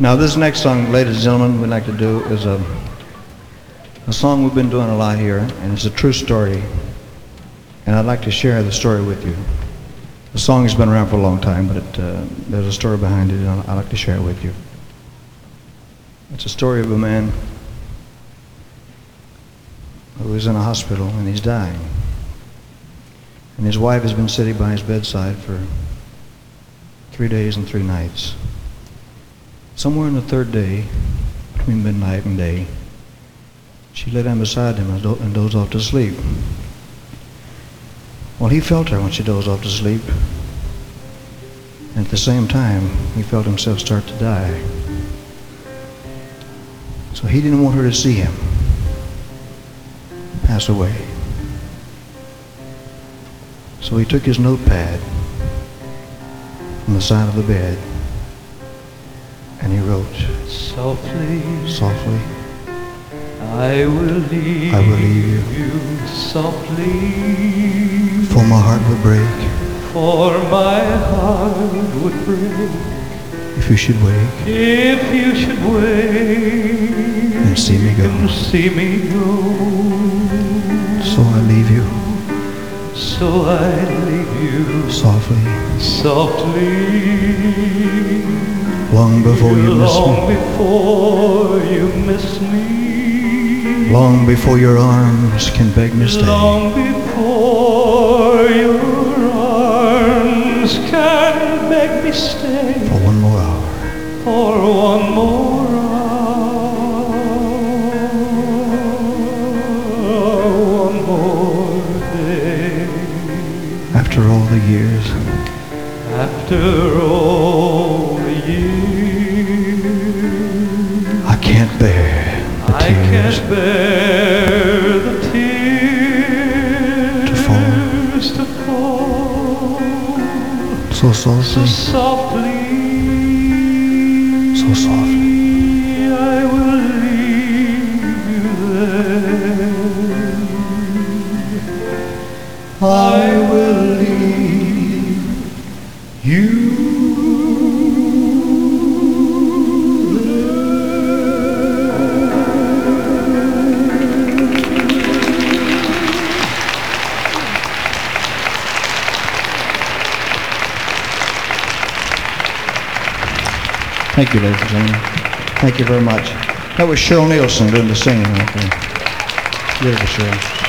Now this next song, ladies and gentlemen, we'd like to do is a song we've been doing a lot here, and it's a true story. And I'd like to share the story with you. The song has been around for a long time, but there's a story behind it, and I'd like to share it with you. It's a story of a man who is in a hospital and he's dying. And his wife has been sitting by his bedside for 3 days and 3 nights. Somewhere in the third day, between midnight and day, she lay down beside him and dozed off to sleep. Well, he felt her when she dozed off to sleep. And at the same time, he felt himself start to die. So he didn't want her to see him pass away. So he took his notepad from the side of the bed and he wrote, Softly, softly, I will leave you softly, for my heart would break for my heart would break if you should wake and see me go. So I leave you softly, long before you miss me, long before your arms can beg me stay, long before your arms can beg me stay, for one more hour, for one more hour, one more day. after all the years, After all the years, I can't bear the I tears can't bear the tears to fall so so softly, softly, so softly. I will leave you there. I will leave you Thank you, ladies and gentlemen. Thank you very much. That was Cheryl Nielsen doing the singing right there. Beautiful, Cheryl.